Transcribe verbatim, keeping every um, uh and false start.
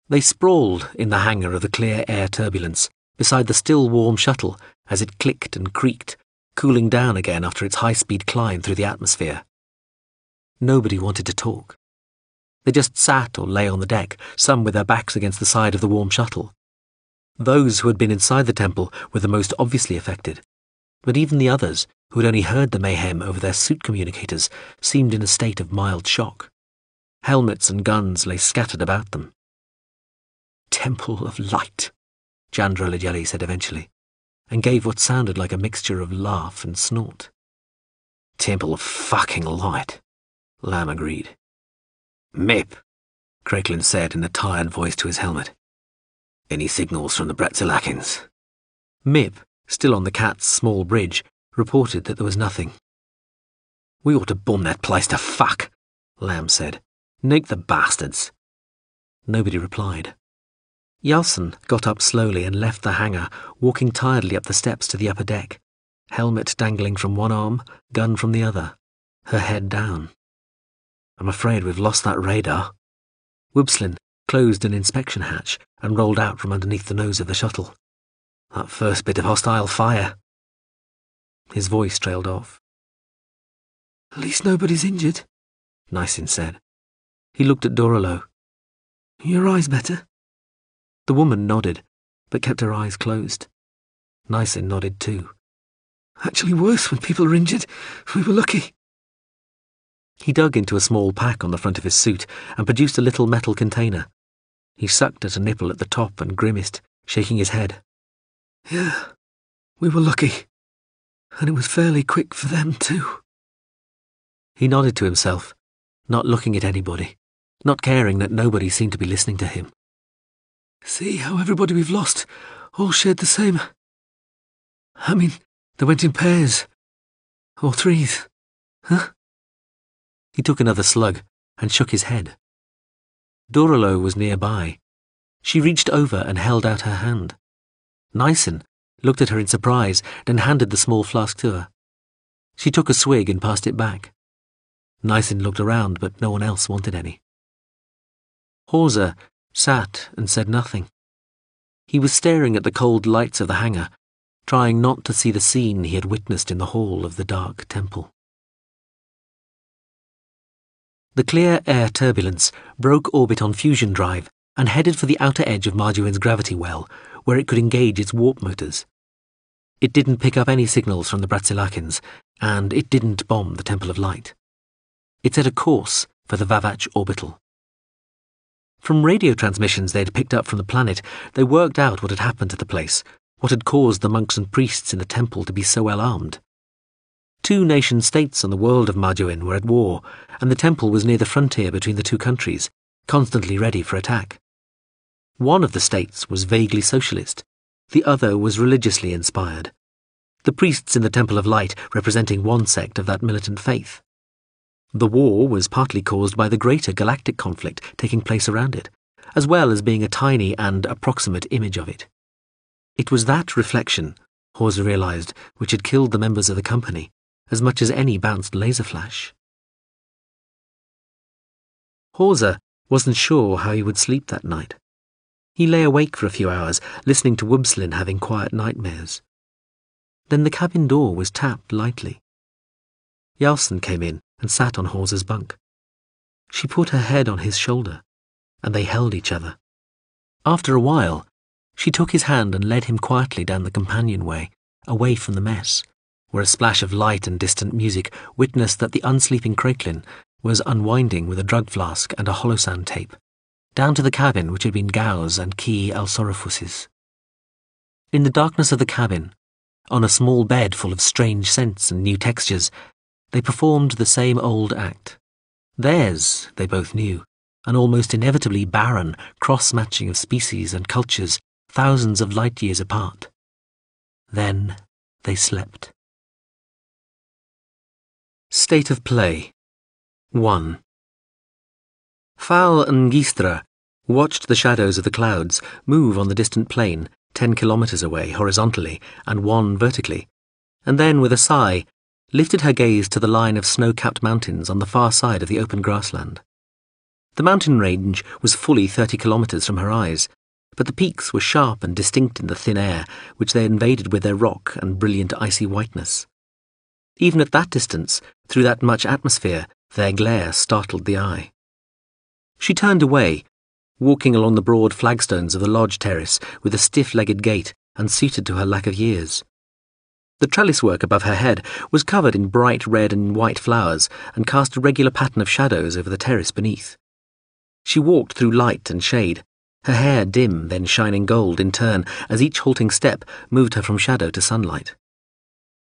They sprawled in the hangar of the Clear Air Turbulence, beside the still warm shuttle as it clicked and creaked, cooling down again after its high-speed climb through the atmosphere. Nobody wanted to talk. They just sat or lay on the deck, some with their backs against the side of the warm shuttle. Those who had been inside the temple were the most obviously affected, but even the others, who had only heard the mayhem over their suit communicators, seemed in a state of mild shock. Helmets and guns lay scattered about them. "Temple of Light," Chandra Lejali said eventually, and gave what sounded like a mixture of laugh and snort. "Temple of fucking Light," Lam agreed. "Mip," Craiglin said in a tired voice to his helmet. "Any signals from the Bratsilakins?" Mip, still on the cat's small bridge, reported that there was nothing. "We ought to bomb that place to fuck," Lam said. "Nuke the bastards." Nobody replied. Yalson got up slowly and left the hangar, walking tiredly up the steps to the upper deck, helmet dangling from one arm, gun from the other, her head down. "I'm afraid we've lost that radar." Wibslin closed an inspection hatch and rolled out from underneath the nose of the shuttle. "That first bit of hostile fire." His voice trailed off. "At least nobody's injured," Nysin said. He looked at Dorolo. "Your eyes better?" The woman nodded, but kept her eyes closed. Nysin nodded too. "Actually worse when people are injured. We were lucky." He dug into a small pack on the front of his suit and produced a little metal container. He sucked at a nipple at the top and grimaced, shaking his head. "Yeah, we were lucky. And it was fairly quick for them too." He nodded to himself, not looking at anybody, not caring that nobody seemed to be listening to him. "See how everybody we've lost all shared the same. I mean, they went in pairs. Or threes. Huh?" He took another slug and shook his head. Dorolo was nearby. She reached over and held out her hand. Nysin looked at her in surprise, then handed the small flask to her. She took a swig and passed it back. Nysin looked around, but no one else wanted any. Hawser sat and said nothing. He was staring at the cold lights of the hangar, trying not to see the scene he had witnessed in the hall of the Dark Temple. The Clear Air Turbulence broke orbit on fusion drive and headed for the outer edge of Marduin's gravity well, where it could engage its warp motors. It didn't pick up any signals from the Bratsilakins, and it didn't bomb the Temple of Light. It set a course for the Vavach orbital. From radio transmissions they had picked up from the planet, they worked out what had happened to the place, what had caused the monks and priests in the temple to be so well armed. Two nation-states on the world of Marduin were at war, and the temple was near the frontier between the two countries, constantly ready for attack. One of the states was vaguely socialist, the other was religiously inspired, the priests in the Temple of Light representing one sect of that militant faith. The war was partly caused by the greater galactic conflict taking place around it, as well as being a tiny and approximate image of it. It was that reflection, Hawser realized, which had killed the members of the company, as much as any bounced laser flash. Hawser wasn't sure how he would sleep that night. He lay awake for a few hours, listening to Wibslin having quiet nightmares. Then the cabin door was tapped lightly. Yalson came in and sat on Hawser's bunk. She put her head on his shoulder, and they held each other. After a while, she took his hand and led him quietly down the companionway, away from the mess, where a splash of light and distant music witnessed that the unsleeping Craiglin was unwinding with a drug flask and a holosand tape, down to the cabin which had been Gau's and Key Elsorophus's. In the darkness of the cabin, on a small bed full of strange scents and new textures, they performed the same old act. Theirs, they both knew, an almost inevitably barren cross-matching of species and cultures thousands of light years apart. Then they slept. State of Play one. Fal Ngistra watched the shadows of the clouds move on the distant plain, ten kilometres away horizontally and one vertically, and then, with a sigh, lifted her gaze to the line of snow-capped mountains on the far side of the open grassland. The mountain range was fully thirty kilometres from her eyes, but the peaks were sharp and distinct in the thin air, which they invaded with their rock and brilliant icy whiteness. Even at that distance, through that much atmosphere, their glare startled the eye. She turned away, walking along the broad flagstones of the lodge terrace with a stiff-legged gait unsuited to her lack of years. The trellis work above her head was covered in bright red and white flowers and cast a regular pattern of shadows over the terrace beneath. She walked through light and shade, her hair dim then shining gold in turn as each halting step moved her from shadow to sunlight.